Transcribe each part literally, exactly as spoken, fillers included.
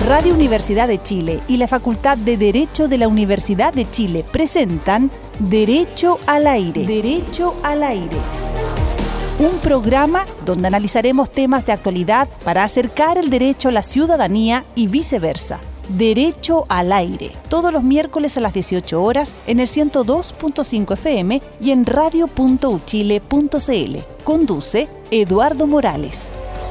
Radio Universidad de Chile y la Facultad de Derecho de la Universidad de Chile presentan Derecho al Aire. Derecho al Aire. Un programa donde analizaremos temas de actualidad para acercar el derecho a la ciudadanía y viceversa. Derecho al Aire, todos los miércoles a las dieciocho horas en el ciento dos punto cinco F M y en radio punto u chile punto c l. Conduce Eduardo Morales.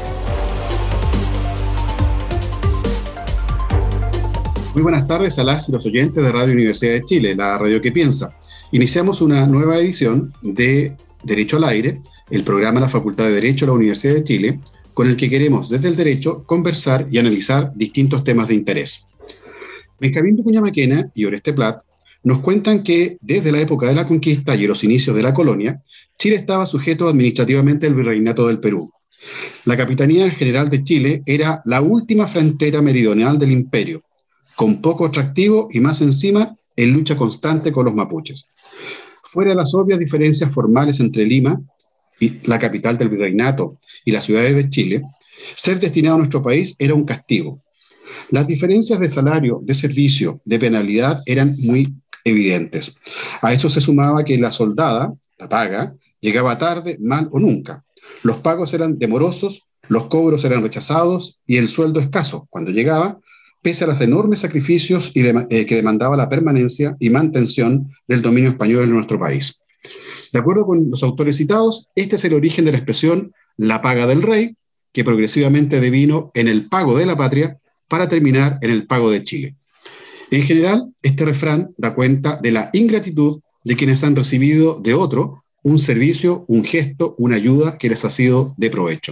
Muy buenas tardes a las y los oyentes de Radio Universidad de Chile, la radio que piensa. Iniciamos una nueva edición de Derecho al Aire, el programa de la Facultad de Derecho de la Universidad de Chile, con el que queremos desde el derecho conversar y analizar distintos temas de interés. Benjamín Vicuña Mackenna y Oreste Plat nos cuentan que desde la época de la conquista y los inicios de la colonia, Chile estaba sujeto administrativamente al Virreinato del Perú. La Capitanía General de Chile era la última frontera meridional del imperio, con poco atractivo y más encima en lucha constante con los mapuches. Fuera de las obvias diferencias formales entre Lima, y la capital del virreinato, y las ciudades de Chile, ser destinado a nuestro país era un castigo. Las diferencias de salario, de servicio, de penalidad eran muy evidentes. A eso se sumaba que la soldada, la paga, llegaba tarde, mal o nunca. Los pagos eran demorosos, los cobros eran rechazados y el sueldo escaso, cuando llegaba, pese a los enormes sacrificios y de, eh, que demandaba la permanencia y mantención del dominio español en nuestro país. De acuerdo con los autores citados, este es el origen de la expresión la paga del rey, que progresivamente devino en el pago de la patria para terminar en el pago de Chile. En general, este refrán da cuenta de la ingratitud de quienes han recibido de otro un servicio, un gesto, una ayuda que les ha sido de provecho.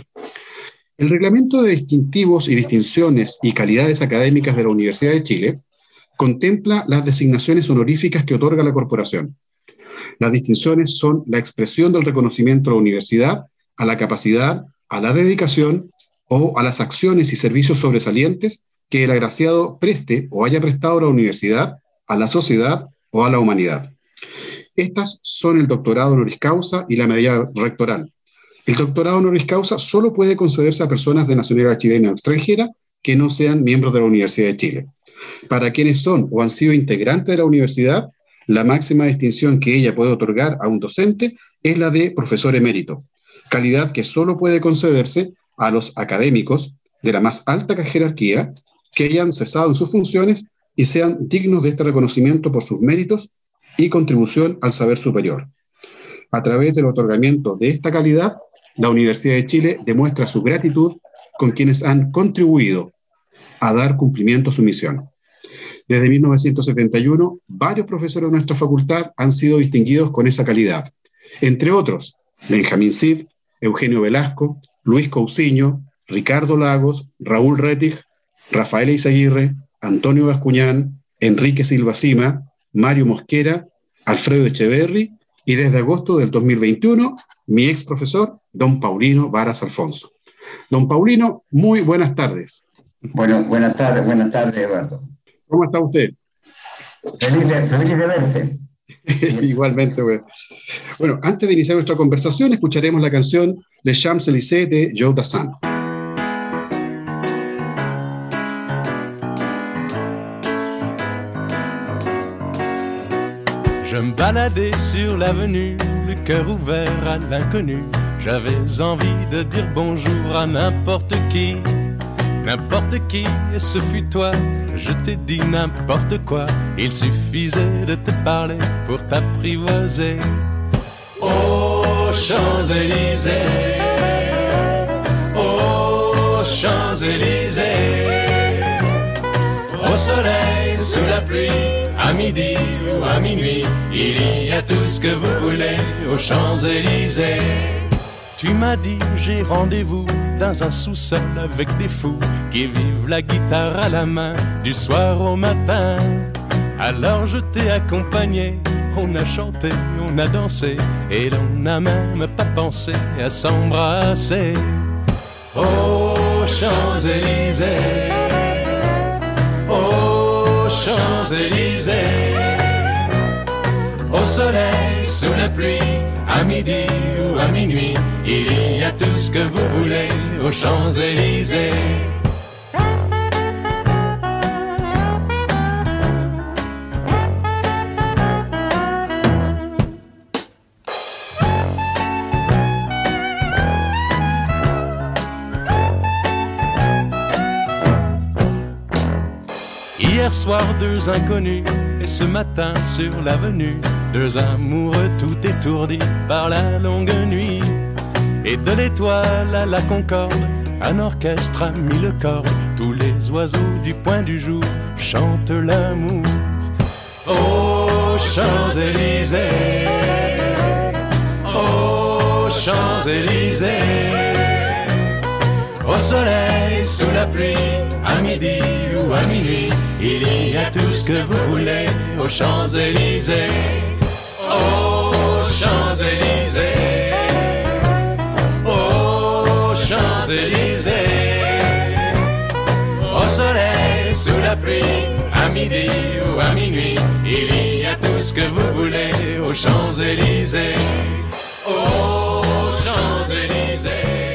El reglamento de distintivos y distinciones y calidades académicas de la Universidad de Chile contempla las designaciones honoríficas que otorga la corporación. Las distinciones son la expresión del reconocimiento a la universidad, a la capacidad, a la dedicación o a las acciones y servicios sobresalientes que el agraciado preste o haya prestado a la universidad, a la sociedad o a la humanidad. Estas son el doctorado honoris causa y la medalla rectoral. El doctorado honoris causa solo puede concederse a personas de nacionalidad chilena o extranjera que no sean miembros de la Universidad de Chile. Para quienes son o han sido integrantes de la universidad, la máxima distinción que ella puede otorgar a un docente es la de profesor emérito, calidad que solo puede concederse a los académicos de la más alta jerarquía que hayan cesado en sus funciones y sean dignos de este reconocimiento por sus méritos y contribución al saber superior. A través del otorgamiento de esta calidad, la Universidad de Chile demuestra su gratitud con quienes han contribuido a dar cumplimiento a su misión. Desde mil novecientos setenta y uno, varios profesores de nuestra facultad han sido distinguidos con esa calidad. Entre otros, Benjamín Cid, Eugenio Velasco, Luis Cousiño, Ricardo Lagos, Raúl Rettig, Rafael Eizaguirre, Antonio Bascuñán, Enrique Silva Sima, Mario Mosquera, Alfredo Echeverri y desde agosto del dos mil veintiuno, mi ex profesor, don Paulino Varas Alfonso. Don Paulino, muy buenas tardes. Bueno, buenas tardes, buenas tardes, Eduardo. ¿Cómo está usted? Feliz de, feliz de verte. Igualmente, güey. Bueno, antes de iniciar nuestra conversación, escucharemos la canción Les Champs-Élysées de Joe Dassin. Je me baladais sur l'avenue, le cœur ouvert à l'inconnu. J'avais envie de dire bonjour à n'importe qui. N'importe qui, et ce fut toi, je t'ai dit n'importe quoi. Il suffisait de te parler pour t'apprivoiser. Aux Champs-Élysées, aux Champs-Élysées, au soleil, sous la pluie, à midi ou à minuit, il y a tout ce que vous voulez aux Champs-Élysées. Tu m'as dit j'ai rendez-vous dans un sous-sol avec des fous qui vivent la guitare à la main du soir au matin. Alors je t'ai accompagné, on a chanté, on a dansé et l'on n'a même pas pensé à s'embrasser. Aux Champs-Élysées, aux Champs-Élysées, au soleil, sous la pluie, à midi ou à minuit, il y a tout ce que vous voulez aux Champs-Élysées. Hier soir, deux inconnus, et ce matin sur l'avenue, deux amoureux tout étourdis par la longue nuit. Et de l'étoile à la concorde, un orchestre a mis le corps. Tous les oiseaux du point du jour chantent l'amour. Aux Champs-Élysées, aux Champs-Élysées, au soleil, sous la pluie, à midi ou à minuit, il y a tout ce que vous voulez aux Champs-Élysées. Aux Champs-Élysées, aux Champs-Élysées, au soleil, sous la pluie, à midi ou à minuit, il y a tout ce que vous voulez aux Champs-Élysées. Aux Champs-Élysées.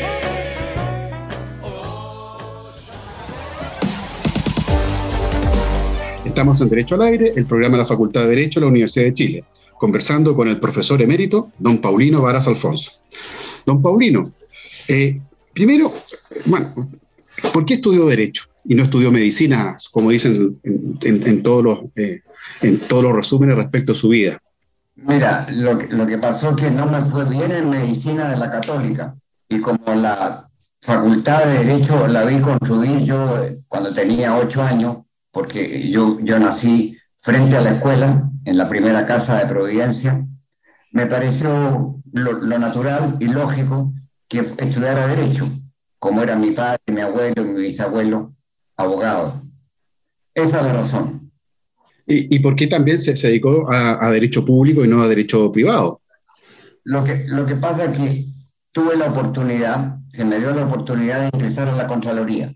Estamos en Derecho al Aire, el programa de la Facultad de Derecho de la Universidad de Chile, conversando con el profesor emérito, don Paulino Varas Alfonso. Don Paulino, eh, primero, bueno, ¿por qué estudió Derecho y no estudió Medicina, como dicen en, en, en, todos, los, eh, en todos los resúmenes respecto a su vida? Mira, lo, lo que pasó es que no me fue bien en Medicina de la Católica, y como la Facultad de Derecho la vi construir yo cuando tenía ocho años, porque yo, yo nací frente a la escuela, en la primera casa de Providencia, me pareció lo, lo natural y lógico que estudiara Derecho, como era mi padre, mi abuelo y mi bisabuelo, abogado. Esa es la razón. ¿Y, y por qué también se, se dedicó a, a Derecho Público y no a Derecho Privado? Lo que, lo que pasa es que tuve la oportunidad, se me dio la oportunidad de ingresar a la Contraloría,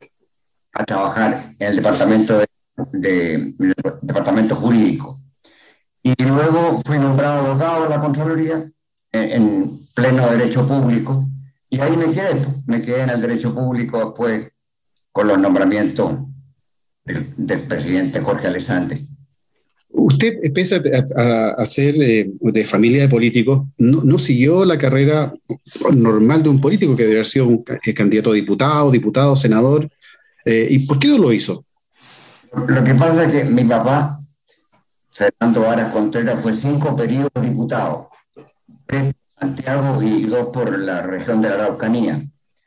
a trabajar en el departamento, de, de, el departamento jurídico. Y luego fui nombrado abogado de la Contraloría en, en pleno derecho público, y ahí me quedé, me quedé en el derecho público después con los nombramientos del, del presidente Jorge Alessandri. Usted, pese a, a, a ser eh, de familia de políticos, no, no siguió la carrera normal de un político que debería haber sido un candidato a diputado, diputado, senador. Eh, ¿Y por qué no lo hizo? Lo que pasa es que mi papá, Fernando Varas Contreras, fue cinco periodos diputado, tres por Santiago y dos por la región de la Araucanía.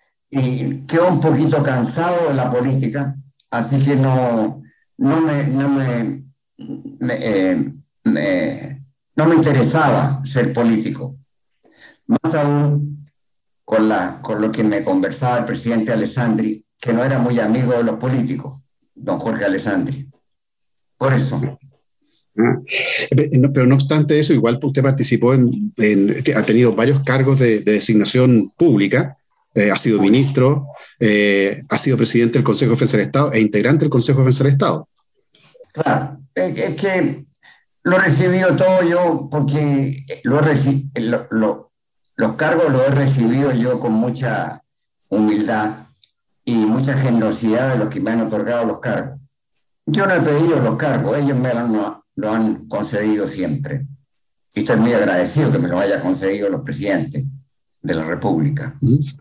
Y quedó un poquito cansado de la política, así que no, no, me, no, me, me, eh, me, no me interesaba ser político. Más aún con, la, con lo que me conversaba el presidente Alessandri, que no era muy amigo de los políticos, don Jorge Alessandri. Por eso. Ah, pero no obstante eso, igual usted participó en, en ha tenido varios cargos de, de designación pública, eh, ha sido ministro, eh, ha sido presidente del Consejo de Defensa del Estado e integrante del Consejo de Defensa del Estado. Claro, es, es que lo he recibido todo yo, porque lo he reci- lo, lo, los cargos los he recibido yo con mucha humildad y mucha generosidad de los que me han otorgado los cargos. Yo no he pedido los cargos, ellos me lo han, lo han concedido siempre. Y estoy muy agradecido que me lo haya concedido los presidentes de la República.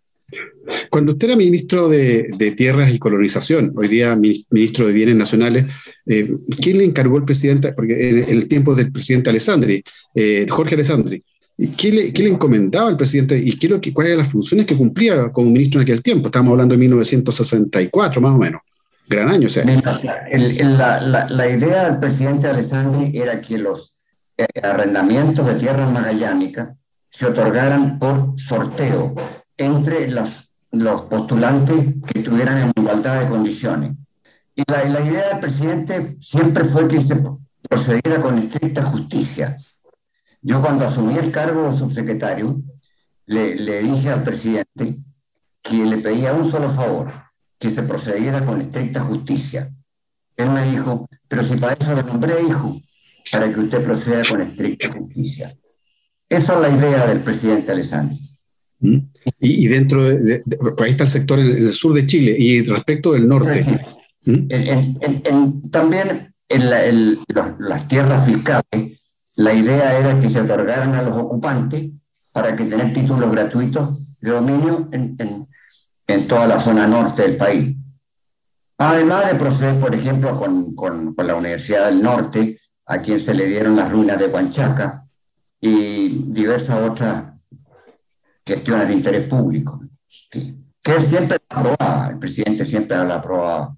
Cuando usted era ministro de, de Tierras y Colonización, hoy día ministro de Bienes Nacionales, eh, ¿quién le encargó el presidente? Porque en el tiempo del presidente Alessandri, eh, Jorge Alessandri, ¿Qué le, ¿Qué le encomendaba al presidente y qué, lo, cuáles eran las funciones que cumplía como ministro en aquel tiempo? Estamos hablando de mil novecientos sesenta y cuatro, más o menos. Gran año, o sea. El, el, la, la, la idea del presidente Alessandri era que los eh, arrendamientos de tierras magallánicas se otorgaran por sorteo entre los, los postulantes que estuvieran en igualdad de condiciones. Y la, la idea del presidente siempre fue que se procediera con estricta justicia. Yo cuando asumí el cargo de subsecretario, le, le dije al presidente que le pedía un solo favor, que se procediera con estricta justicia. Él me dijo, pero si para eso lo nombré, hijo, para que usted proceda con estricta justicia. Esa es la idea del presidente Alessandri. ¿Mm? Y, y dentro de, de, de, ahí está el sector en el sur de Chile, y respecto del norte. ¿Mm? En, en, en, en, también en la, el, los, las tierras fiscales, la idea era que se otorgaran a los ocupantes para que tener títulos gratuitos de dominio en, en, en toda la zona norte del país. Además de proceder, por ejemplo, con, con, con la Universidad del Norte, a quien se le dieron las ruinas de Huanchaca, y diversas otras cuestiones de interés público, ¿sí? Que él siempre aprobaba, el presidente siempre la aprobaba.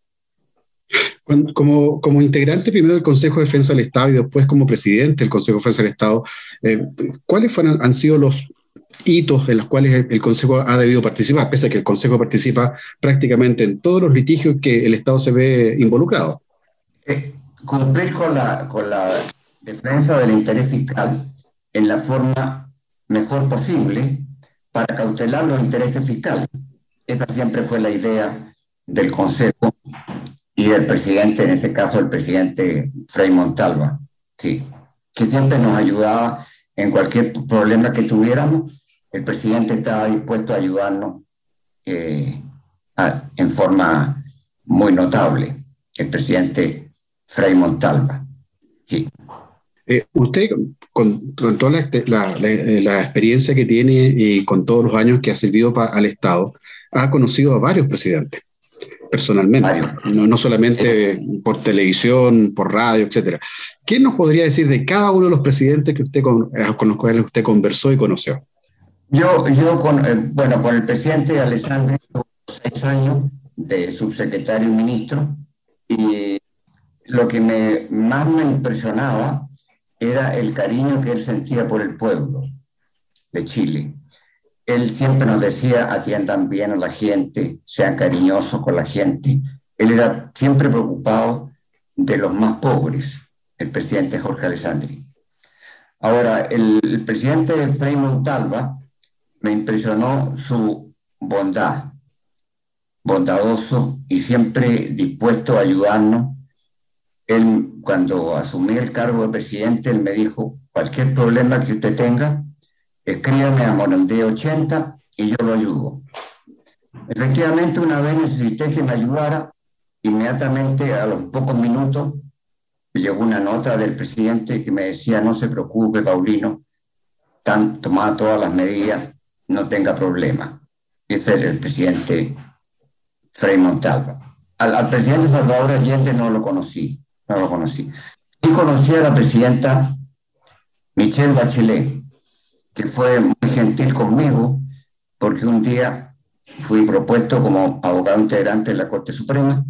Como, como integrante primero del Consejo de Defensa del Estado y después como presidente del Consejo de Defensa del Estado, eh, ¿cuáles fueron, han sido los hitos en los cuales el, el Consejo ha debido participar, pese a que el Consejo participa prácticamente en todos los litigios que el Estado se ve involucrado? Eh, cumplir con la, con la defensa del interés fiscal en la forma mejor posible para cautelar los intereses fiscales. Esa siempre fue la idea del Consejo y del presidente, en ese caso el presidente Frei Montalva, sí, que siempre nos ayudaba en cualquier problema que tuviéramos. El presidente estaba dispuesto a ayudarnos eh, a, en forma muy notable, el presidente Frei Montalva, sí. Eh, usted, con, con toda la, la, la, la experiencia que tiene y con todos los años que ha servido pa, al Estado, ha conocido a varios presidentes, personalmente, varios. No, no solamente sí. por televisión, por radio, etcétera. ¿Qué nos podría decir de cada uno de los presidentes que usted con, con los cuales usted conversó y conoció? Yo, yo con, eh, bueno, con el presidente Alessandri, seis años de subsecretario y ministro, y lo que me, más me impresionaba era el cariño que él sentía por el pueblo de Chile. Él siempre nos decía, atiendan bien a la gente, sean cariñosos con la gente. Él era siempre preocupado de los más pobres, el presidente Jorge Alessandri. Ahora, el, el presidente Frei Montalva me impresionó su bondad, bondadoso y siempre dispuesto a ayudarnos. Él, cuando asumí el cargo de presidente, él me dijo, cualquier problema que usted tenga, escríbame a Morandé ochenta y yo lo ayudo. Efectivamente, una vez necesité que me ayudara, inmediatamente a los pocos minutos me llegó una nota del presidente que me decía, no se preocupe, Paulino, tan, tomaba todas las medidas, no tenga problema. Ese es el presidente Frei Montalva. Al, al presidente Salvador Allende no lo conocí. No lo conocí. Y conocí a la presidenta Michelle Bachelet, que fue muy gentil conmigo, porque un día fui propuesto como abogado integrante de la Corte Suprema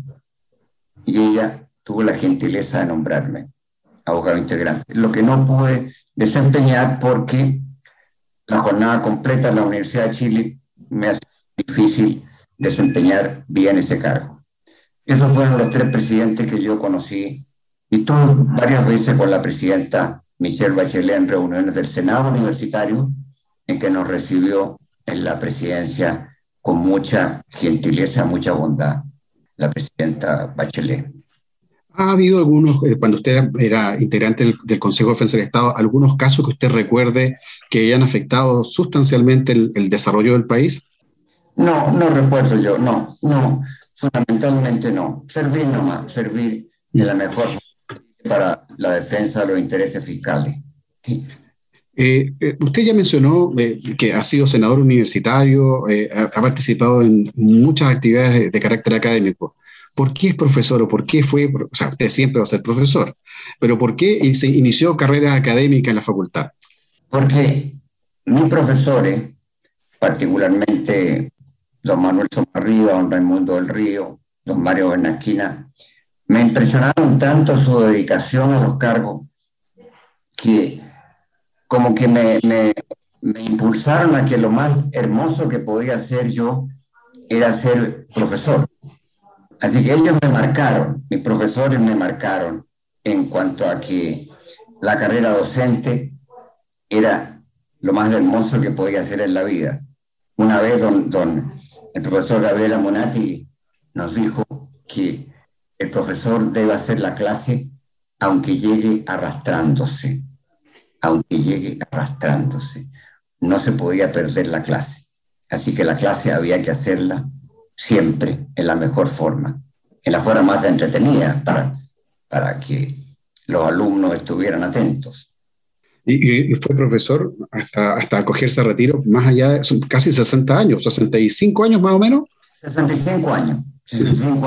y ella tuvo la gentileza de nombrarme abogado integrante, lo que no pude desempeñar porque la jornada completa en la Universidad de Chile me hace difícil desempeñar bien ese cargo. Esos fueron los tres presidentes que yo conocí y tuve varias veces con la presidenta Michelle Bachelet en reuniones del Senado Universitario, en que nos recibió en la presidencia con mucha gentileza, mucha bondad, la presidenta Bachelet. ¿Ha habido algunos, cuando usted era integrante del, del Consejo de Defensa del Estado, algunos casos que usted recuerde que hayan afectado sustancialmente el, el desarrollo del país? No, no recuerdo yo, no, no. Fundamentalmente no. Servir nomás, servir de la mejor forma para la defensa de los intereses fiscales. Sí. Eh, eh, usted ya mencionó eh, que ha sido senador universitario, eh, ha, ha participado en muchas actividades de, de carácter académico. ¿Por qué es profesor o por qué fue? O sea, usted siempre va a ser profesor, pero ¿por qué se inició carrera académica en la facultad? Porque mis profesores, particularmente don Manuel Somarriba, don Raimundo del Río, don Mario Bernasquina, me impresionaron tanto su dedicación a los cargos que como que me, me, me impulsaron a que lo más hermoso que podía hacer yo era ser profesor. Así que ellos me marcaron, mis profesores me marcaron en cuanto a que la carrera docente era lo más hermoso que podía hacer en la vida. Una vez don, don el profesor Gabriel Amonati nos dijo que el profesor debe hacer la clase aunque llegue arrastrándose, aunque llegue arrastrándose. No se podía perder la clase. Así que la clase había que hacerla siempre en la mejor forma, en la forma más entretenida para, para que los alumnos estuvieran atentos. Y, y fue profesor hasta, hasta acogerse a retiro, más allá de son casi sesenta años, sesenta y cinco años más o menos. sesenta y cinco años, sesenta y cinco años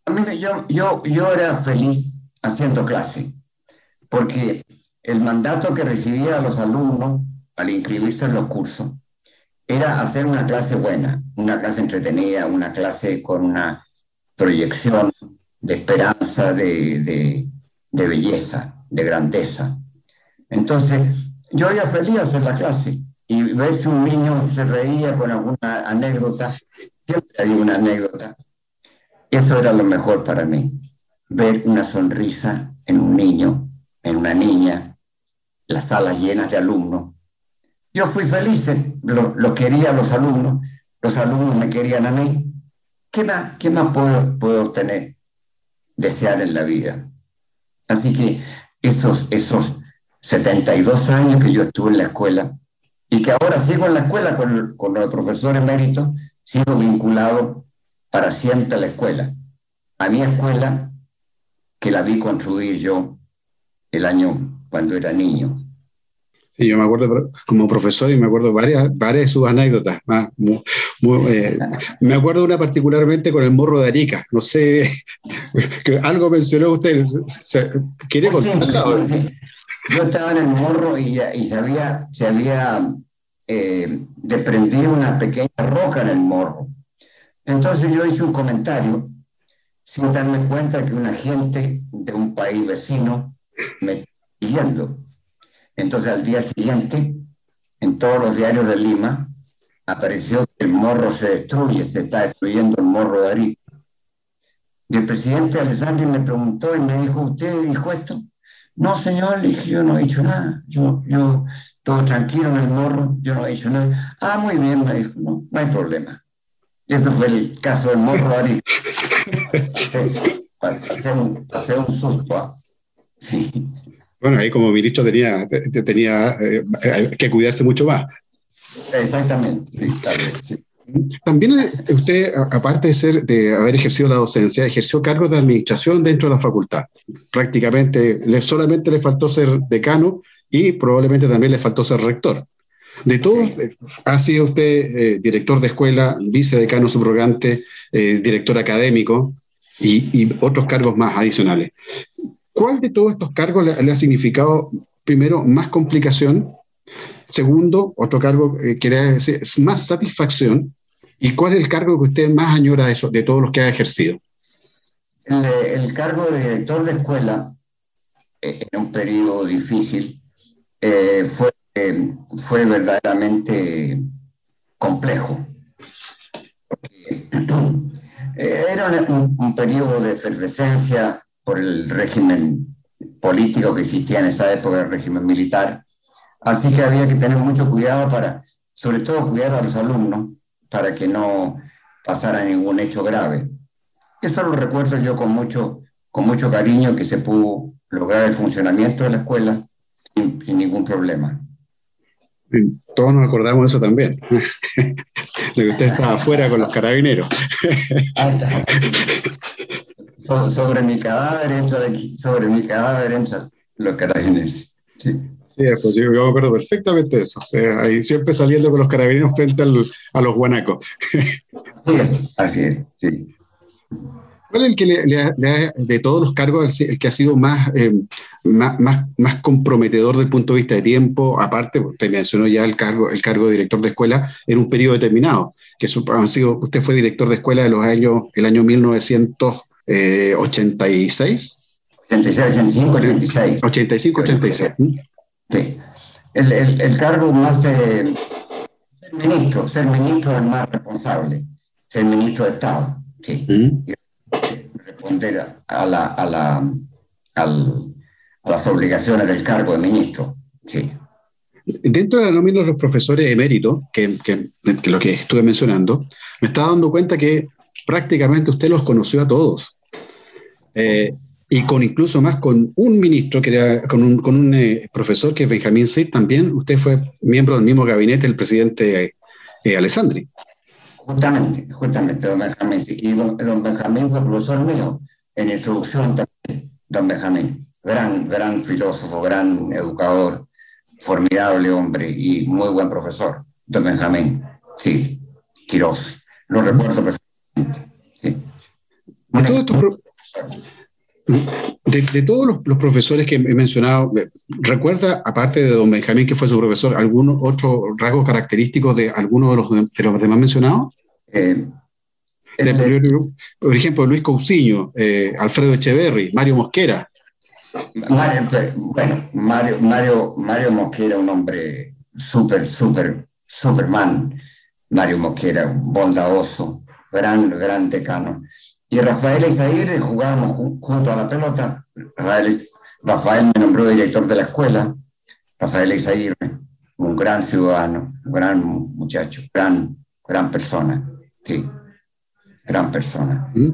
A mí, yo, yo, yo era feliz haciendo clase, porque el mandato que recibía a los alumnos al inscribirse en los cursos era hacer una clase buena, una clase entretenida, una clase con una proyección de esperanza, de, de, de belleza, de grandeza. Entonces, yo era feliz hacer la clase y ver si un niño se reía con alguna anécdota, siempre había una anécdota. Eso era lo mejor para mí, ver una sonrisa en un niño, en una niña, las salas llenas de alumnos. Yo fui feliz, lo, lo quería a los alumnos, los alumnos me querían a mí. ¿Qué más, qué más puedo, puedo obtener, desear en la vida? Así que esos, esos setenta y dos años que yo estuve en la escuela, y que ahora sigo en la escuela con, con los profesores eméritos, sigo vinculado para siempre a la escuela. A mi escuela, que la vi construir yo el año cuando era niño. Sí, yo me acuerdo como profesor y me acuerdo varias, varias de sus anécdotas. Más, muy, muy, eh, me acuerdo una particularmente con el morro de Arica. No sé, que algo mencionó usted. ¿Quiere contarla? Sí, sí. Yo estaba en el morro y, y se había, se había eh, desprendido una pequeña roca en el morro. Entonces yo hice un comentario sin darme cuenta que un agente de un país vecino me estaba siguiendo. Entonces al día siguiente, en todos los diarios de Lima, apareció que el morro se destruye, se está destruyendo el morro de Arica. Y el presidente Alessandri me preguntó y me dijo, ¿usted dijo esto? No, señor, le dije, yo no he dicho nada. Yo, yo, todo tranquilo en el morro, yo no he dicho nada. Ah, muy bien, me dijo, no, no hay problema. Y ese fue el caso del morro de Arica. Pasé un, pasé un susto. Sí. Bueno, ahí como ministro tenía, tenía eh, que cuidarse mucho más. Exactamente, sí, tal vez, sí. También usted, aparte de, ser, de haber ejercido la docencia, ejerció cargos de administración dentro de la facultad. Prácticamente le, solamente le faltó ser decano y probablemente también le faltó ser rector. De todos, ha sido usted eh, director de escuela, vicedecano subrogante, eh, director académico y, y otros cargos más adicionales. ¿Cuál de todos estos cargos le, le ha significado, primero, más complicación? Segundo, otro cargo eh, que le es más satisfacción. ¿Y cuál es el cargo que usted más añora de, eso, de todos los que ha ejercido? El, el cargo de director de escuela, eh, en un periodo difícil, eh, fue, eh, fue verdaderamente complejo. Porque, eh, era un, un periodo de efervescencia por el régimen político que existía en esa época, el régimen militar. Así que había que tener mucho cuidado para, sobre todo, cuidar a los alumnos para que no pasara ningún hecho grave. Eso lo recuerdo yo con mucho, con mucho cariño, que se pudo lograr el funcionamiento de la escuela sin, sin ningún problema. Todos nos acordamos de eso también, de que usted estaba afuera con los carabineros. So, sobre mi cadáver entra de aquí, sobre mi cadáver entran los carabineros. Sí. Sí, pues yo me acuerdo perfectamente de eso. O sea, ahí siempre saliendo con los carabineros frente al, a los guanacos. Así es, así es, sí. ¿Cuál es el que le, le, le, de todos los cargos, el, el que ha sido más, eh, más, más, más comprometedor desde el punto de vista de tiempo? Aparte, usted mencionó ya el cargo, el cargo de director de escuela en un periodo determinado, que eso, han sido, usted fue director de escuela de los años, el año mil novecientos ochenta y seis. ochenta y seis, ochenta y cinco, ochenta y seis. ochenta y cinco, ochenta y seis. Sí. El, el, el cargo más de ser ministro, ser ministro es el más responsable, ser ministro de Estado, sí. ¿Mm? Y responder a, la, a, la, al, a las obligaciones del cargo de ministro, sí. Dentro de la nómina de los profesores eméritos, que, que, que lo que estuve mencionando, me estaba dando cuenta que prácticamente usted los conoció a todos. Eh, y con incluso más con un ministro, que era, con un, con un eh, profesor que es Benjamín Seid, también usted fue miembro del mismo gabinete del presidente eh, Alessandri. Justamente, justamente, don Benjamín. Y don, don Benjamín fue profesor mío en introducción también, don Benjamín. Gran, gran filósofo, gran educador, formidable hombre y muy buen profesor, don Benjamín. Sí, Quirós. Lo recuerdo perfectamente. Sí. Después todos estos pro- de, de todos los, los profesores que he mencionado, ¿recuerda, aparte de don Benjamín, que fue su profesor, algún otro rasgo característico de alguno de los, de los demás mencionados? Eh, De, el, por ejemplo, Luis Cousiño, eh, Alfredo Echeverry, Mario Mosquera. Mario, bueno, Mario, Mario, Mario Mosquera, un hombre súper, súper, superman. Mario Mosquera, bondadoso, gran, gran decano. Y Rafael Eizaguirre, jugábamos ju- junto a la pelota. Rafael, Rafael me nombró director de la escuela. Rafael Eizaguirre, un gran ciudadano, un gran muchacho, gran, gran persona, sí, gran persona. ¿Mm?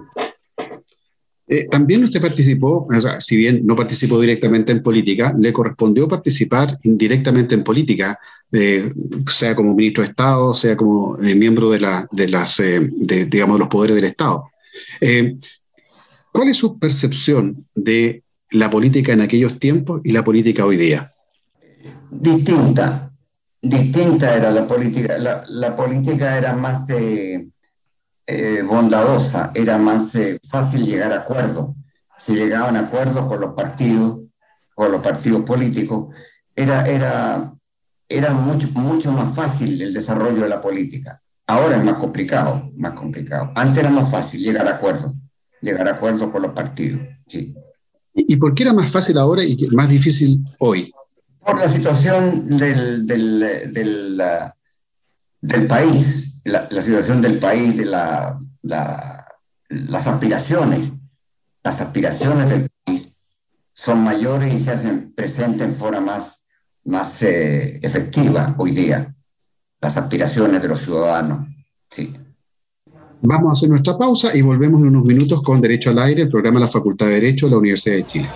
Eh, también usted participó, o sea, si bien no participó directamente en política, le correspondió participar indirectamente en política, eh, sea como ministro de Estado, sea como eh, miembro de, la, de, las, eh, de, digamos, de los poderes del Estado. Eh, ¿Cuál es su percepción de la política en aquellos tiempos y la política hoy día? Distinta, distinta era la política. La, la política era más eh, eh, bondadosa, era más eh, fácil llegar a acuerdos. Se llegaban a acuerdos con los partidos, con los partidos políticos. Era, era, era mucho, mucho más fácil el desarrollo de la política. Ahora es más complicado, más complicado. Antes era más fácil llegar a acuerdos, llegar a acuerdos con los partidos, sí. ¿Y, y por qué era más fácil ahora y más difícil hoy? Por la situación del, del, del, uh, del país, la, la situación del país, de la, la, las aspiraciones, las aspiraciones del país son mayores y se hacen presentes en forma más, más eh, efectiva hoy día. Las aspiraciones de los ciudadanos, sí. Vamos a hacer nuestra pausa y volvemos en unos minutos con Derecho al Aire, el programa de la Facultad de Derecho de la Universidad de Chile.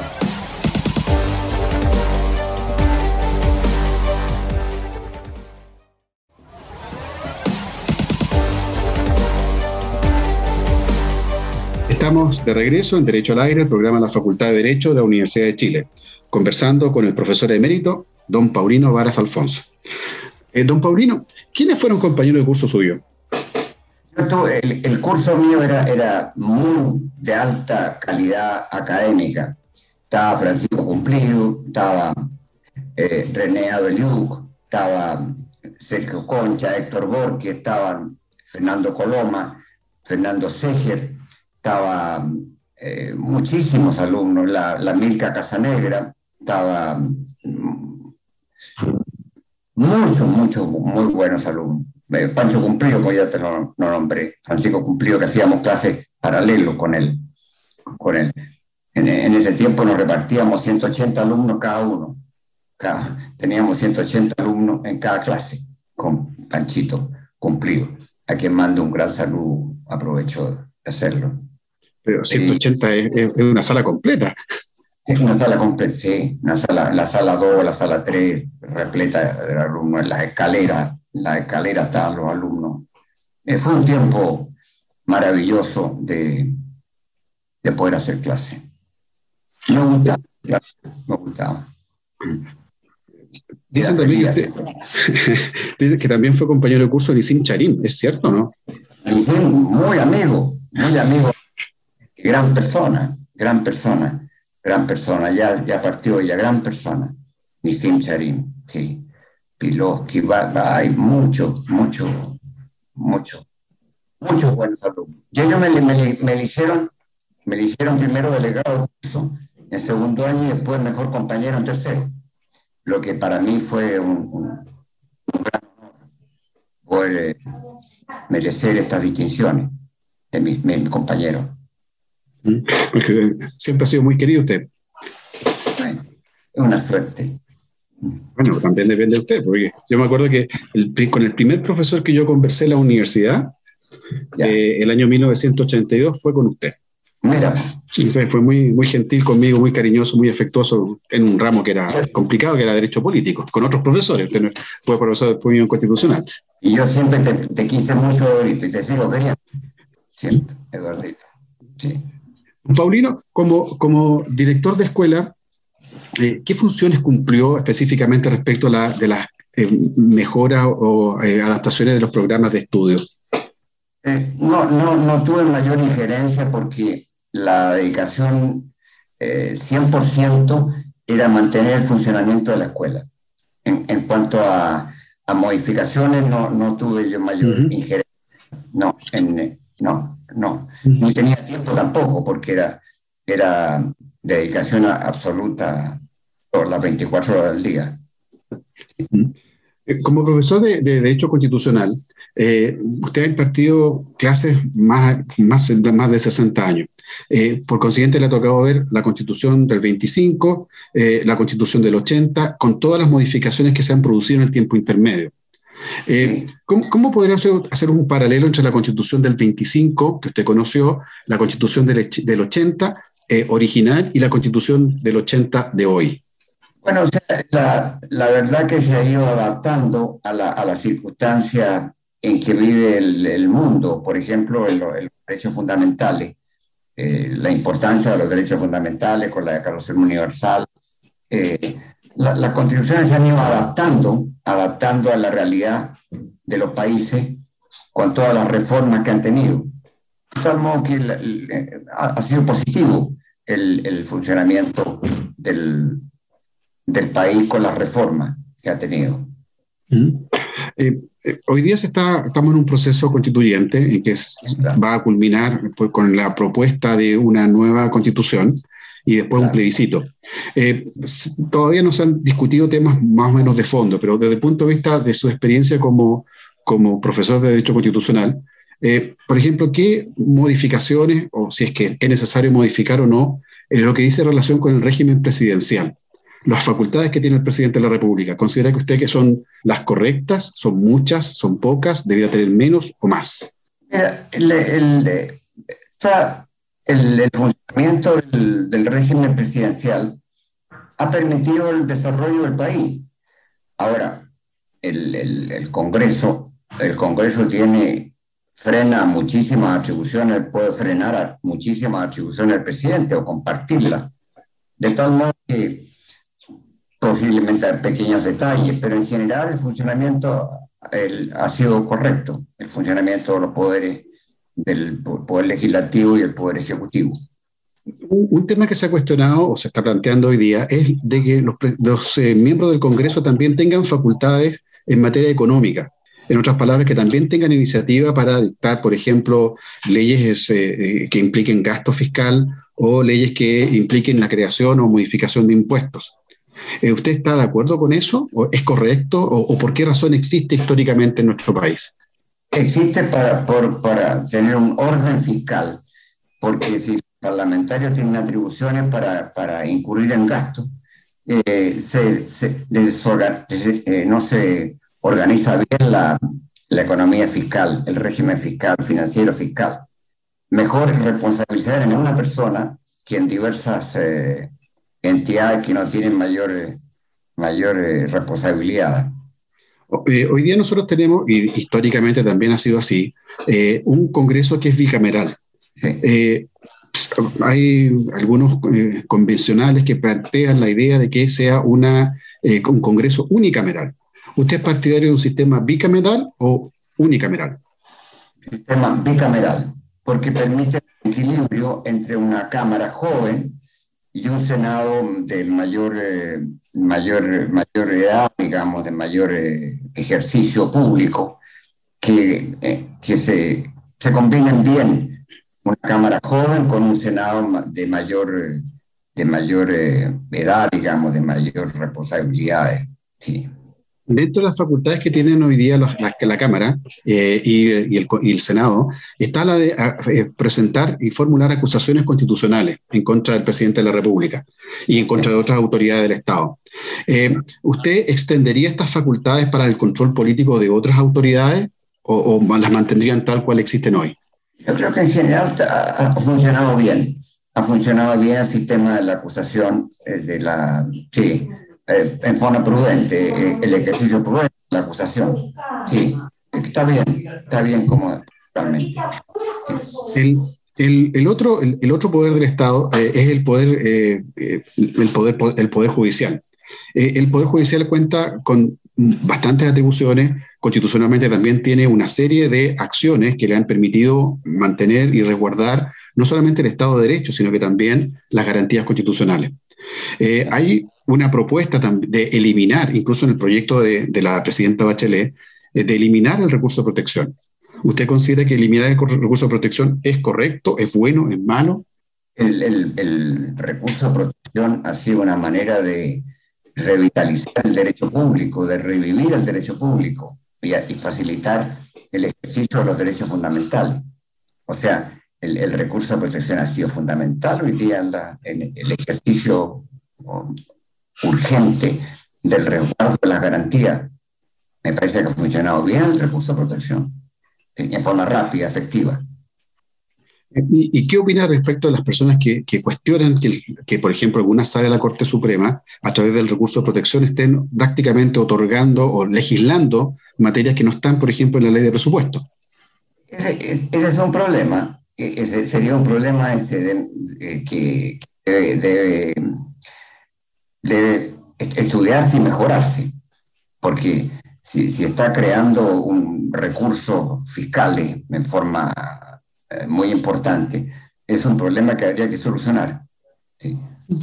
Estamos de regreso en Derecho al Aire, el programa de la Facultad de Derecho de la Universidad de Chile, conversando con el profesor emérito, don Paulino Varas Alfonso. Eh, don Paulino, ¿quiénes fueron compañeros de curso suyo? Yo tuve, el, el curso mío era, era muy de alta calidad académica. Estaba Francisco Cumplido, estaba eh, René Abeliuk, estaba Sergio Concha, Héctor Borque, estaban Fernando Coloma, Fernando Seger, estaba eh, muchísimos alumnos, la, la Milka Casanegra, estaba muchos, muchos muy buenos alumnos. Eh, Pancho Cumplido, como ya te lo, lo nombré, Francisco Cumplido, que hacíamos clases paralelos con él. Con él. En, en ese tiempo nos repartíamos ciento ochenta alumnos cada uno. Cada, teníamos ciento ochenta alumnos en cada clase, con Panchito Cumplido, a quien mando un gran saludo, aprovecho de hacerlo. Pero ciento ochenta es, es una sala completa. Es una sala completa, sí, una sala, la sala dos, la sala tres, repleta de alumnos, en las escaleras, en las escaleras estaban los alumnos. Eh, fue un tiempo maravilloso de, de poder hacer clase. Me gustaba, me gustaba. Dicen también que, usted, dice que también fue compañero de curso de Nissim Charim, ¿es cierto o no? Nissim, muy amigo, muy amigo, gran persona, gran persona. Gran persona, ya, ya partió ella, gran persona. Nissim Charim, sí. Piloski, va, va, hay muchos, muchos, muchos, muchos buenos alumnos. Y ellos me, me, me eligieron, me eligieron primero delegado de curso, en segundo año y después mejor compañero en tercero. Lo que para mí fue un, un, un gran honor poder eh, merecer estas distinciones de mis, mis compañeros. Porque siempre ha sido muy querido usted. Es una suerte. Bueno, también depende de usted, porque yo me acuerdo que el, con el primer profesor que yo conversé en la universidad, eh, el año mil novecientos ochenta y dos, fue con usted. Mira. Entonces fue muy, muy gentil conmigo, muy cariñoso, muy afectuoso en un ramo que era complicado, que era Derecho Político, con otros profesores. Usted fue profesor de Unión Constitucional. Y yo siempre te, te quise mucho y te, te sigo queriendo. Siempre, Eduardito. Sí. Paulino, como, como director de escuela, eh, ¿qué funciones cumplió específicamente respecto a la, de las eh, mejoras o eh, adaptaciones de los programas de estudio? Eh, no, no, no tuve mayor injerencia porque la dedicación eh, cien por ciento era mantener el funcionamiento de la escuela. En, en cuanto a, a modificaciones, no, no tuve yo mayor uh-huh. injerencia. No, en, no, no. Uh-huh. Ni tenía tiempo tampoco, porque era, era dedicación absoluta por las veinticuatro horas del día. Uh-huh. Como profesor de, de Derecho Constitucional, eh, usted ha impartido clases más, más, más de sesenta años. Eh, por consiguiente, le ha tocado ver la Constitución del veinticinco, eh, la Constitución del ochenta, con todas las modificaciones que se han producido en el tiempo intermedio. Eh, ¿cómo, ¿Cómo podría hacer, hacer un paralelo entre la Constitución del veinticinco, que usted conoció, la Constitución del, del ochenta, eh, original, y la Constitución del ochenta de hoy? Bueno, o sea, la, la verdad que se ha ido adaptando a la, a la circunstancia en que vive el, el mundo. Por ejemplo, en, lo, en los derechos fundamentales, eh, la importancia de los derechos fundamentales con la Declaración Universal. Eh, la, las constituciones se han ido adaptando, adaptando a la realidad de los países con todas las reformas que han tenido. De tal modo que la, la, ha, ha sido positivo el, el funcionamiento del del país con las reformas que ha tenido. Mm. Eh, eh, hoy día se está, estamos en un proceso constituyente en que es, va a culminar pues, con la propuesta de una nueva constitución y después claro. un plebiscito. Eh, todavía no se han discutido temas más o menos de fondo, pero desde el punto de vista de su experiencia como, como profesor de Derecho Constitucional, eh, por ejemplo, ¿qué modificaciones, o si es que es necesario modificar o no, en lo que dice en relación con el régimen presidencial? Las facultades que tiene el presidente de la República, ¿considera que usted que son las correctas, son muchas, son pocas, debería tener menos o más? El, el, el, el, el funcionamiento del, del régimen presidencial ha permitido el desarrollo del país. Ahora, el, el, el Congreso, el Congreso tiene, frena muchísimas atribuciones, puede frenar a muchísimas atribuciones del presidente o compartirlas, de tal modo que posiblemente hay pequeños detalles, pero en general el funcionamiento el, ha sido correcto, el funcionamiento de los poderes del Poder Legislativo y el Poder Ejecutivo. Un, un tema que se ha cuestionado o se está planteando hoy día es de que los, los eh, miembros del Congreso también tengan facultades en materia económica. En otras palabras, que también tengan iniciativa para dictar, por ejemplo, leyes eh, que impliquen gasto fiscal o leyes que impliquen la creación o modificación de impuestos. ¿Usted está de acuerdo con eso? ¿O ¿Es correcto? ¿O, o por qué razón existe históricamente en nuestro país? Existe para, por, para tener un orden fiscal, porque si los parlamentarios tienen atribuciones para, para incurrir en gastos, eh, se, se, desorgan, se, eh, no se organiza bien la, la economía fiscal, el régimen fiscal, financiero fiscal. Mejor responsabilizar en una persona que en diversas eh, entidades que no tienen mayor, mayor eh, responsabilidad. Eh, hoy día nosotros tenemos, y históricamente también ha sido así, eh, un Congreso que es bicameral. Sí. Eh, hay algunos eh, convencionales que plantean la idea de que sea una, eh, un Congreso unicameral. ¿Usted es partidario de un sistema bicameral o unicameral? Sistema bicameral, porque permite el equilibrio entre una Cámara joven y un Senado de mayor, eh, mayor, mayor edad, digamos, de mayor eh, ejercicio público, que, eh, que se, se combinen bien una Cámara joven con un Senado de mayor, de mayor eh, edad, digamos, de mayor responsabilidades. Sí. Dentro de las facultades que tienen hoy día los, la, la Cámara eh, y, y, el, y el Senado, está la de a, eh, presentar y formular acusaciones constitucionales en contra del presidente de la República y en contra de otras autoridades del Estado. Eh, ¿Usted extendería estas facultades para el control político de otras autoridades o, o las mantendrían tal cual existen hoy? Yo creo que en general ha, ha funcionado bien. Ha funcionado bien el sistema de la acusación, eh, de la... Sí. Eh, en forma prudente, eh, el ejercicio prudente, la acusación. Sí, está bien, está bien como realmente. El, el, el, otro, el, el otro poder del Estado eh, es el poder, eh, el, poder, el poder judicial. Eh, el Poder Judicial cuenta con bastantes atribuciones, constitucionalmente también tiene una serie de acciones que le han permitido mantener y resguardar no solamente el Estado de Derecho, sino que también las garantías constitucionales. Eh, hay una propuesta de eliminar, incluso en el proyecto de, de la presidenta Bachelet, eh, de eliminar el recurso de protección. ¿Usted considera que eliminar el recurso de protección es correcto, es bueno, es malo? El, el, el recurso de protección ha sido una manera de revitalizar el derecho público, de revivir el derecho público y, y facilitar el ejercicio de los derechos fundamentales. O sea, el, el recurso de protección ha sido fundamental hoy día en, la, en el ejercicio um, urgente del resguardo de las garantías. Me parece que ha funcionado bien el recurso de protección, ¿sí? En forma rápida, efectiva. ¿Y, y qué opina respecto a las personas que, que cuestionan que, que, por ejemplo, algunas salas de la Corte Suprema, a través del recurso de protección, estén prácticamente otorgando o legislando materias que no están, por ejemplo, en la ley de presupuesto? Ese, ese es un problema. Ese sería un problema ese de, de, que debe, debe, debe estudiarse y mejorarse. Porque si, si está creando un recurso fiscal en forma muy importante, es un problema que habría que solucionar. Sí.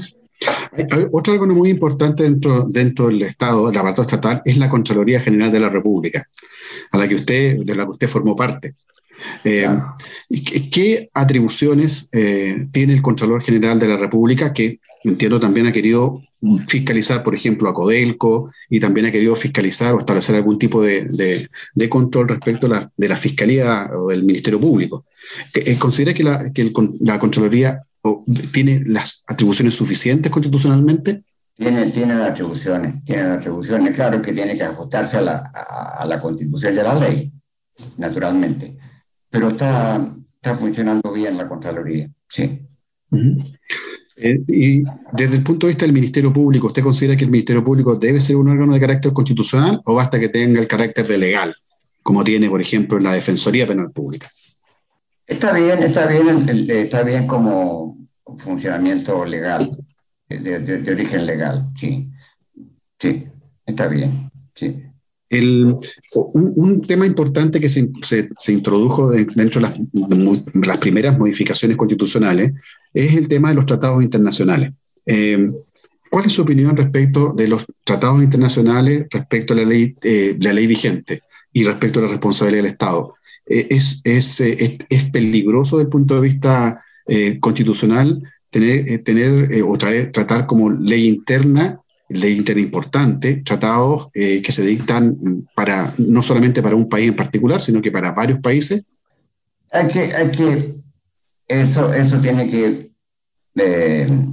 Otro algo muy importante dentro, dentro del Estado, del aparato estatal, es la Contraloría General de la República, a la que usted, de la que usted formó parte. Eh, claro. ¿qué, ¿Qué atribuciones eh, tiene el Contralor General de la República, que entiendo también ha querido fiscalizar, por ejemplo, a Codelco, y también ha querido fiscalizar o establecer algún tipo de, de, de control respecto a la, de la Fiscalía o del Ministerio Público? ¿Considera que la, que el, la Contraloría tiene las atribuciones suficientes constitucionalmente? Tiene, tiene las atribuciones, tiene las atribuciones. Claro que tiene que ajustarse a la, a, a la Constitución y a la ley, naturalmente. Pero está, está funcionando bien la Contraloría, sí. Uh-huh. Eh, y desde el punto de vista del Ministerio Público, ¿usted considera que el Ministerio Público debe ser un órgano de carácter constitucional o basta que tenga el carácter de legal, como tiene, por ejemplo, la Defensoría Penal Pública? Está bien, está bien, está bien como funcionamiento legal, de, de, de origen legal, sí. Sí, está bien, sí. El, un, un tema importante que se, se, se introdujo de, dentro de las, de las primeras modificaciones constitucionales es el tema de los tratados internacionales. Eh, ¿Cuál es su opinión respecto de los tratados internacionales, respecto a la ley, eh, la ley vigente y respecto a la responsabilidad del Estado? Eh, es, es, es, ¿Es peligroso desde el punto de vista eh, constitucional tener, eh, tener eh, o traer, tratar como ley interna ley interna importante, tratados eh, que se dictan para, no solamente para un país en particular, sino que para varios países? Hay que, hay que eso, eso tiene que, eh,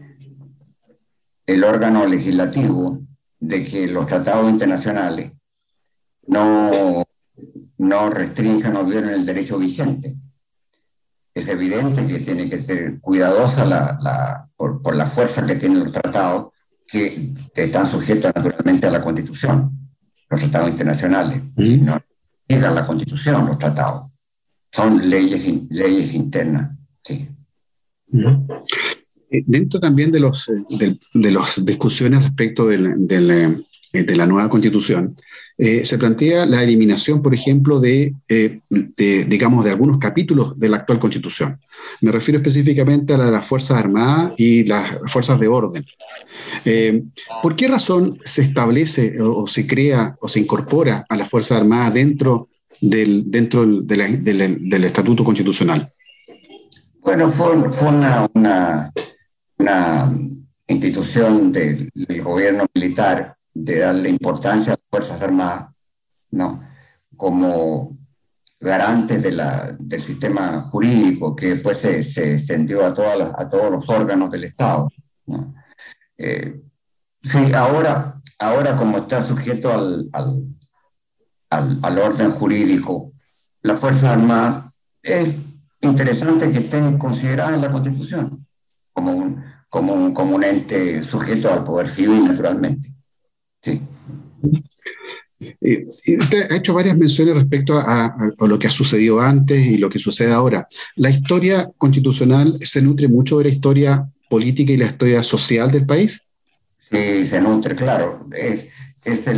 el órgano legislativo, de que los tratados internacionales no, no restrinjan o violen el derecho vigente. Es evidente que tiene que ser cuidadosa la, la, por, por la fuerza que tienen los tratados, que están sujetos naturalmente a la Constitución, los tratados internacionales. Mm. No llegan a la Constitución los tratados, son leyes, leyes internas. Sí. Mm. Dentro también de los de, de las discusiones respecto del, del, de la nueva Constitución, eh, se plantea la eliminación, por ejemplo, de, eh, de, digamos, de algunos capítulos de la actual Constitución. Me refiero específicamente a la, las Fuerzas Armadas y las Fuerzas de Orden. Eh, ¿Por qué razón se establece o, o se crea o se incorpora a las Fuerzas Armadas dentro del, dentro de la, de la, del Estatuto Constitucional? Bueno, fue, fue una, una, una institución del, del gobierno militar de darle importancia a las Fuerzas Armadas, ¿no?, como garantes de la, del sistema jurídico que después se, se extendió a, todas las, a todos los órganos del Estado, ¿no? Eh, sí, ahora, ahora como está sujeto al, al, al, al orden jurídico, las Fuerzas Armadas, es interesante que estén consideradas en la Constitución como un, como un, como un ente sujeto al poder civil, naturalmente. Sí. Eh, usted ha hecho varias menciones respecto a, a, a lo que ha sucedido antes y lo que sucede ahora. ¿La historia constitucional se nutre mucho de la historia política y la historia social del país? Sí, se nutre, claro. Es, es, el,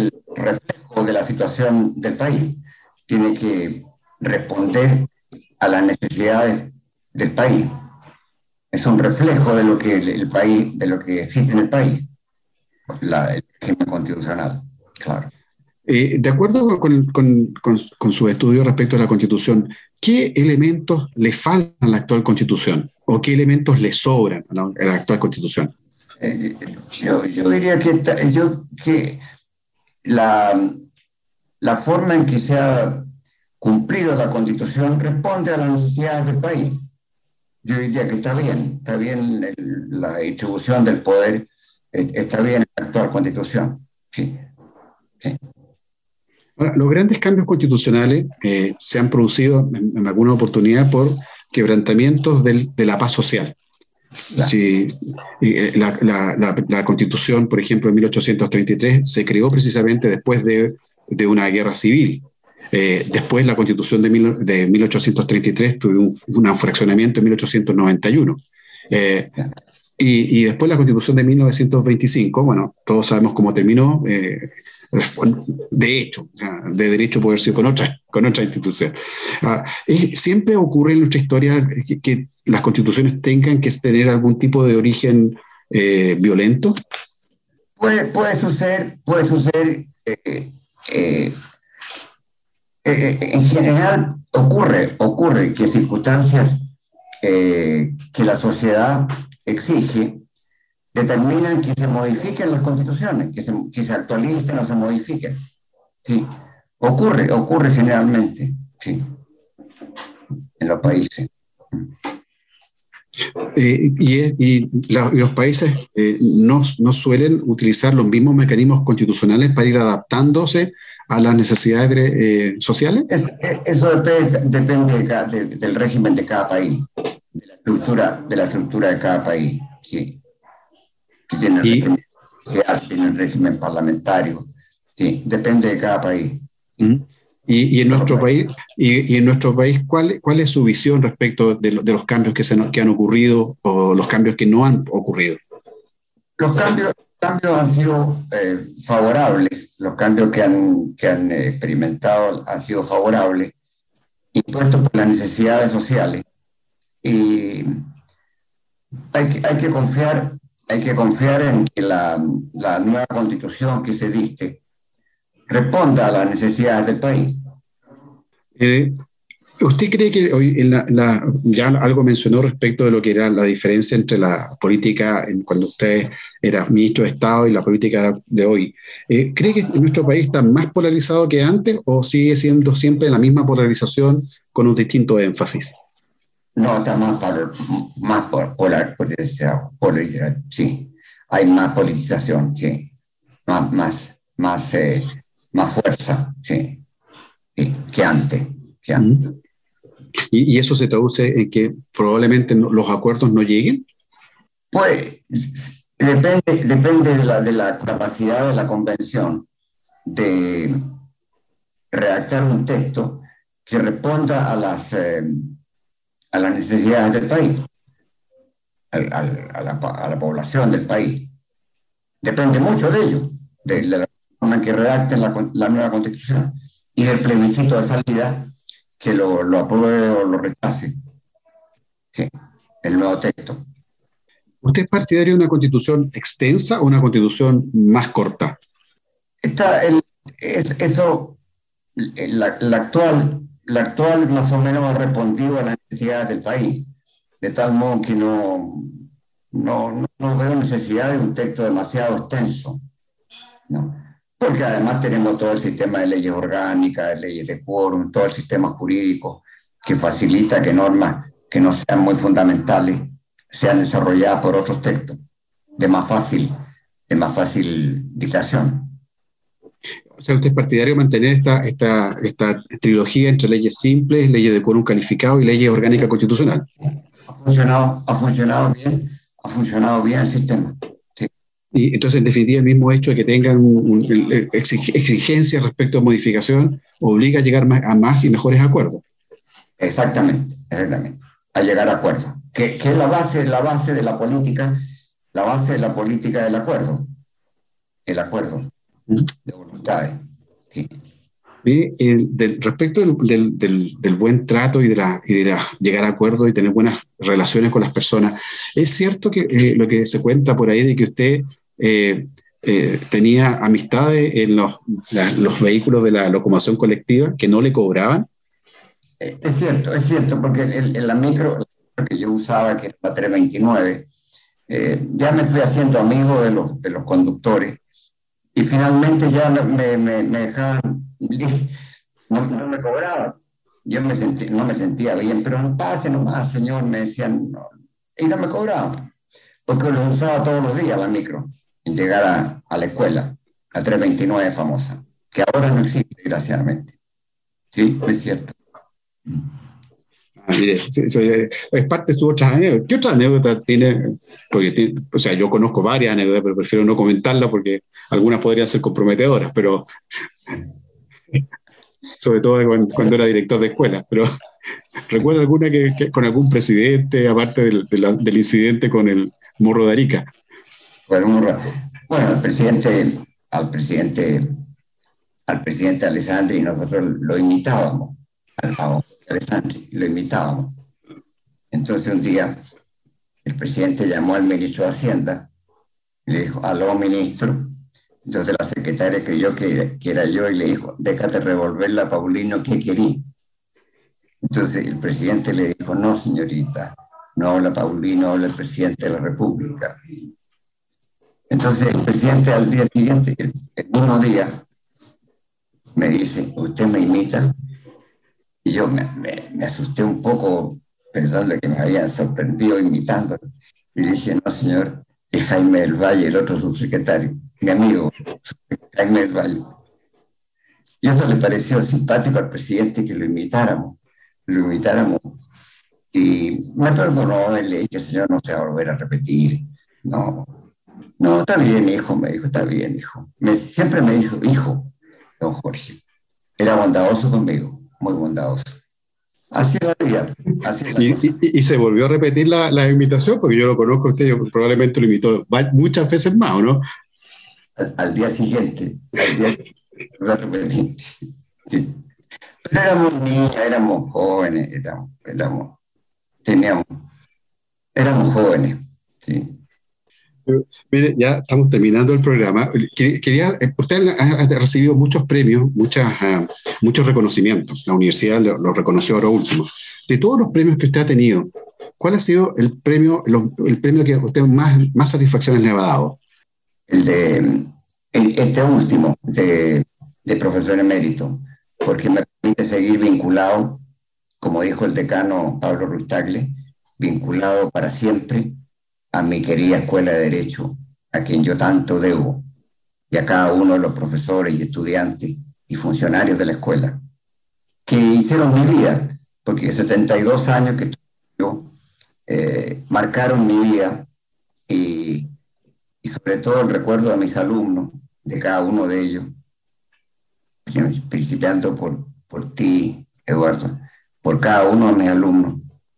reflejo de la situación del país. Tiene que responder a las necesidades del país. Es un reflejo de lo que el, el país, de lo que existe en el país, la, el régimen constitucional, claro. Eh, de acuerdo con, con, con, con su estudio respecto a la Constitución, ¿qué elementos le faltan a la actual Constitución? ¿O qué elementos le sobran a la, a la actual Constitución? Eh, yo, yo diría que, yo, que la, la forma en que se ha cumplido la Constitución responde a las necesidades del país. Yo diría que está bien, está bien el, la distribución del poder, está bien en la actual Constitución. Sí, sí. Ahora, los grandes cambios constitucionales eh, se han producido en, en alguna oportunidad por quebrantamientos del, de la paz social. Claro. Sí, eh, la, la, la, la Constitución, por ejemplo, en mil ochocientos treinta y tres se creó precisamente después de, de una guerra civil. Eh, después la Constitución de, mil, de mil ochocientos treinta y tres tuvo un, un fraccionamiento en mil ochocientos noventa y uno. Eh, y, y después la Constitución de mil novecientos veinticinco, bueno, todos sabemos cómo terminó. Eh, de hecho, de derecho puede ser con otra, con otra institución. Uh, es, siempre ocurre en nuestra historia que, que las constituciones tengan que tener algún tipo de origen eh, violento. Puede, puede suceder, puede suceder, eh, eh, eh, en general ocurre, ocurre que circunstancias eh, que la sociedad exige determinan que se modifiquen las constituciones, que se, que se actualicen o se modifiquen. Sí, ocurre, ocurre generalmente, sí, en los países. Eh, y, y, la, y los países eh, no, no suelen utilizar los mismos mecanismos constitucionales para ir adaptándose a las necesidades eh, sociales. Es, eso depende, depende de cada, de, del régimen de cada país, de la estructura, de la estructura de cada país, sí. Tiene el, régimen, tiene el régimen parlamentario, sí, depende de cada país. ¿Mm? Y, y en nuestro país, y, y en nuestro país, ¿cuál, cuál es su visión respecto de, de los cambios que, se, que han ocurrido o los cambios que no han ocurrido? Los cambios, cambios han sido eh, favorables, los cambios que han, que han experimentado han sido favorables, impuestos por las necesidades sociales. Y hay que, hay que confiar. Hay que confiar en que la, la nueva constitución que se dicte responda a las necesidades del país. Eh, ¿Usted cree que hoy en la, la, ya algo mencionó respecto de lo que era la diferencia entre la política en, cuando usted era ministro de Estado y la política de hoy? Eh, ¿Cree que en nuestro país está más polarizado que antes o sigue siendo siempre la misma polarización con un distinto énfasis? No, está más, más polar, polarizado, polarizado, sí. Hay más politización, sí. Más, más, más, eh, más fuerza, sí. Sí, que antes. Que antes. ¿Y, ¿Y eso se traduce en que probablemente no, los acuerdos no lleguen? Pues depende, depende de, la, de la capacidad de la convención de redactar un texto que responda a las... Eh, a las necesidades del país, al, al, a, la, a la población del país. Depende mucho de ello, de, de la forma en que redacten la, la nueva constitución y del plebiscito de salida que lo, lo apruebe o lo rechace. Sí, el nuevo texto. ¿Usted es partidario de una constitución extensa o una constitución más corta? Está el, es, eso, la, la actual... La actual más o menos ha respondido a las necesidades del país, de tal modo que no, no, no, no veo necesidad de un texto demasiado extenso, ¿no? Porque además tenemos todo el sistema de leyes orgánicas, de leyes de quórum, todo el sistema jurídico que facilita que normas que no sean muy fundamentales sean desarrolladas por otros textos de más fácil, de más fácil dictación. O sea, ¿usted es partidario de mantener esta, esta, esta trilogía entre leyes simples, leyes de quórum calificado y leyes orgánicas constitucionales? Ha funcionado, ha funcionado bien, ha funcionado bien el sistema. Sí. Y entonces, en definitiva, el mismo hecho de que tengan un, un, exigencias respecto a modificación obliga a llegar más, a más y mejores acuerdos. Exactamente, exactamente, a llegar a acuerdos. Que, que es la base, la base de la política, la base de la política del acuerdo. El acuerdo. De voluntades. Sí. Y, el, del, respecto del, del, del, del buen trato y de, la, y de la, llegar a acuerdos y tener buenas relaciones con las personas, ¿es cierto que eh, lo que se cuenta por ahí de que usted eh, eh, tenía amistades en los, la, los vehículos de la locomoción colectiva que no le cobraban? Es cierto, es cierto, porque el, el, la micro que yo usaba, que era la trescientos veintinueve, eh, ya me fui haciendo amigo de los, de los conductores y finalmente ya me, me, me dejaban, no, no me cobraban. Yo me sentí, no me sentía bien, pero no pase nomás, señor, me decían, no, y no me cobraban, porque lo usaba todos los días la micro, en llegar a, a la escuela, la trescientos veintinueve famosa, que ahora no existe, desgraciadamente. Sí, es cierto. Ah, mire, es parte de su otra anécdota. ¿Qué otra anécdota tiene? Porque tiene, o sea, yo conozco varias anécdotas, pero prefiero no comentarlas porque algunas podrían ser comprometedoras, pero sobre todo cuando, cuando era director de escuela. Pero ¿recuerda alguna que, que con algún presidente, aparte del, de la, del incidente con el Morro de Arica? Bueno, bueno, al presidente, al presidente, al presidente Alessandri, nosotros lo imitábamos. Al, Alessandri, lo imitábamos. Entonces un día el presidente llamó al ministro de Hacienda y le dijo, aló ministro. Entonces la secretaria creyó que, que era yo y le dijo, déjate revolverla, Paulino, ¿qué querí? Entonces el presidente le dijo, no señorita, no habla Paulino, habla el presidente de la República. Entonces el presidente al día siguiente, el, el mismo día, me dice, ¿usted me imita? Y yo me, me, me asusté un poco pensando que me habían sorprendido imitando. Y dije, no, señor, es Jaime del Valle, el otro subsecretario, mi amigo, Jaime del Valle. Y eso le pareció simpático al presidente que lo imitáramos, lo imitáramos. Y me perdonó, le dije, señor, no se va a volver a repetir. No, no, está bien, hijo, me dijo, está bien, hijo. Me, siempre me dijo, hijo, don Jorge. Era bondadoso conmigo. Muy bondadoso. Así la vida. Así la y, y, y se volvió a repetir la, la imitación, porque yo lo conozco a usted, yo probablemente lo imitó muchas veces más, ¿o no? Al, al día siguiente, al día siguiente, lo repetí. Sí. Pero éramos niños, éramos jóvenes, éramos, éramos, teníamos, éramos jóvenes, sí. Mire, ya estamos terminando el programa. Quería, usted ha recibido muchos premios, muchas, uh, muchos reconocimientos. La universidad lo, lo reconoció ahora último. De todos los premios que usted ha tenido, ¿cuál ha sido el premio, el, el premio que a usted más, más satisfacciones le ha dado? El de este último, de, de profesor emérito, porque me permite seguir vinculado, como dijo el decano Pablo Ruiz Tagle, vinculado para siempre a mi querida Escuela de Derecho, a quien yo tanto debo, y a cada uno de los profesores y estudiantes y funcionarios de la escuela, que hicieron mi vida, porque setenta y dos años que tuve yo, eh, marcaron mi vida, y, y sobre todo el recuerdo de mis alumnos, de cada uno de ellos, principiando por, por ti, Eduardo, por cada uno de mis alumnos,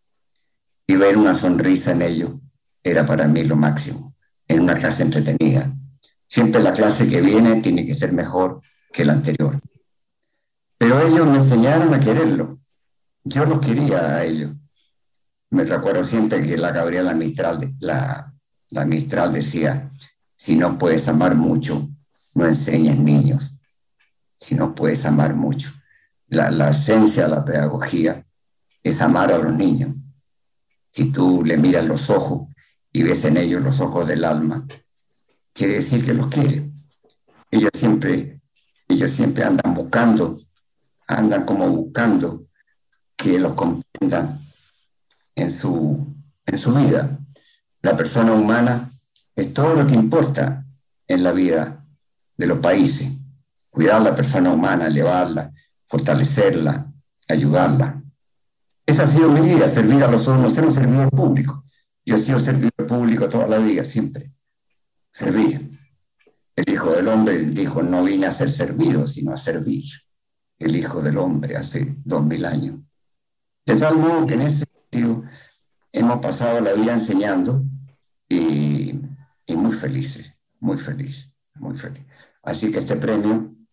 y ver una sonrisa en ellos, era para mí lo máximo, en una clase entretenida. Siempre la clase que viene tiene que ser mejor que la anterior. Pero ellos me enseñaron a quererlo. Yo los quería a ellos. Me recuerdo siempre que la Gabriela Mistral, la, la Mistral decía, si no puedes amar mucho, no enseñes niños. Si no puedes amar mucho. La, la esencia de la pedagogía es amar a los niños. Si tú le miras los ojos y ves en ellos los ojos del alma, quiere decir que los quiere. Ellos siempre, ellos siempre andan buscando, andan como buscando que los comprendan en su, en su vida. La persona humana es todo lo que importa en la vida de los países. Cuidar a la persona humana, elevarla, fortalecerla, ayudarla. Esa ha sido mi vida, servir a los otros, ser un servidor público. Yo he sido servidor público toda la vida, siempre. Servir. El Hijo del Hombre dijo, no vine a ser servido, sino a servir. El Hijo del Hombre hace dos mil años. De tal modo que en ese sentido hemos pasado la vida enseñando y, y muy felices, muy feliz, muy feliz. Así que este premio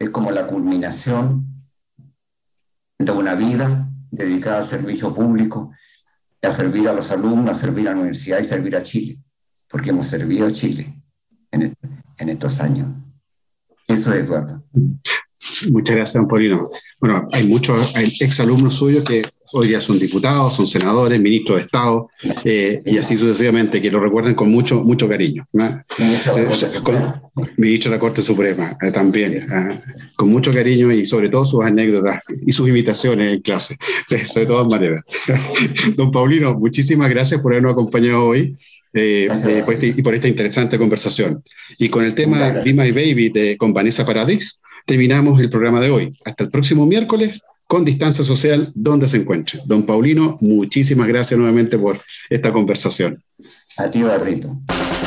es como la culminación de una vida dedicada al servicio público, a servir a los alumnos, a servir a la universidad y servir a Chile, porque hemos servido a Chile en, en estos años. Eso es, Eduardo. Muchas gracias, don Paulino. Bueno, hay muchos hay exalumnos suyos que hoy día son diputados, son senadores, ministros de Estado, eh, y así sucesivamente, que lo recuerden con mucho, mucho cariño, ¿no? Ministro de la, con, ministro de la Corte Suprema, eh, también, eh, con mucho cariño y sobre todo sus anécdotas y sus imitaciones en clase, eso de todas maneras. Don Paulino, muchísimas gracias por habernos acompañado hoy. Eh, eh, por este, y por esta interesante conversación. Y con el tema Be My Baby de, con Vanessa Paradis, terminamos el programa de hoy. Hasta el próximo miércoles, con distancia social, donde se encuentre. Don Paulino, muchísimas gracias nuevamente por esta conversación. A ti, Barrito.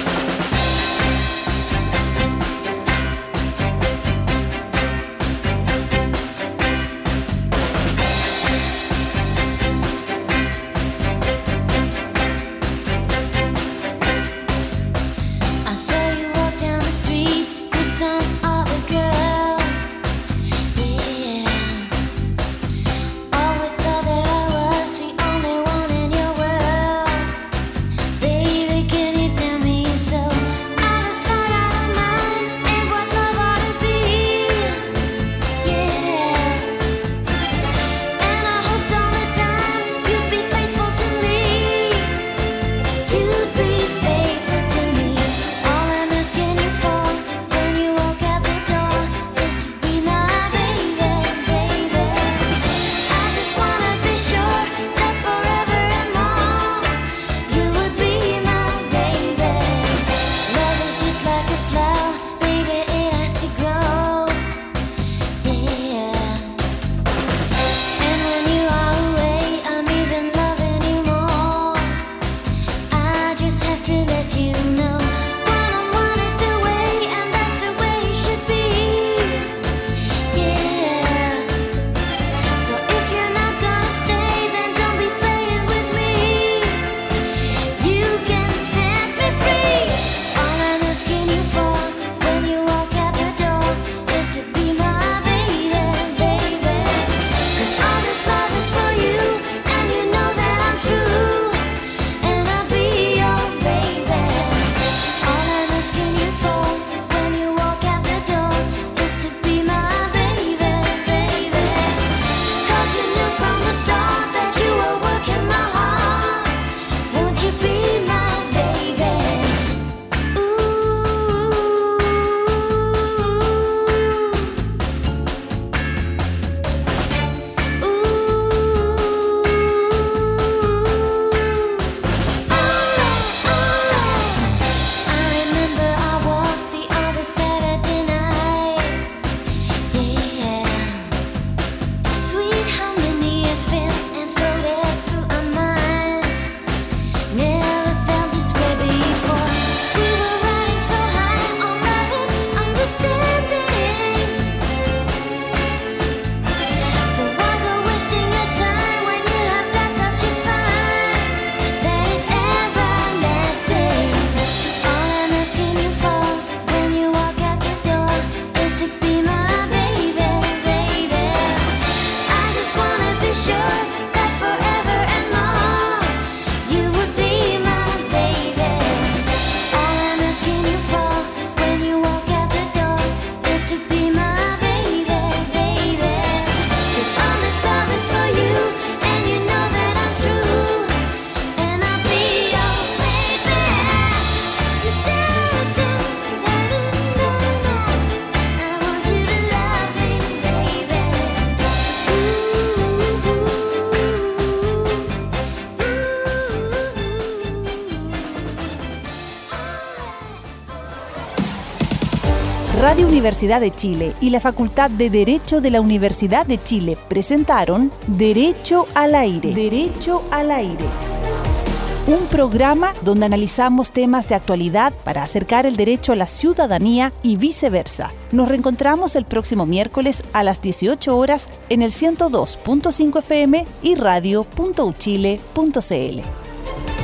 Radio Universidad de Chile y la Facultad de Derecho de la Universidad de Chile presentaron Derecho al Aire. Derecho al Aire. Un programa donde analizamos temas de actualidad para acercar el derecho a la ciudadanía y viceversa. Nos reencontramos el próximo miércoles a las dieciocho horas en el ciento dos punto cinco F M y radio punto u chile punto c l.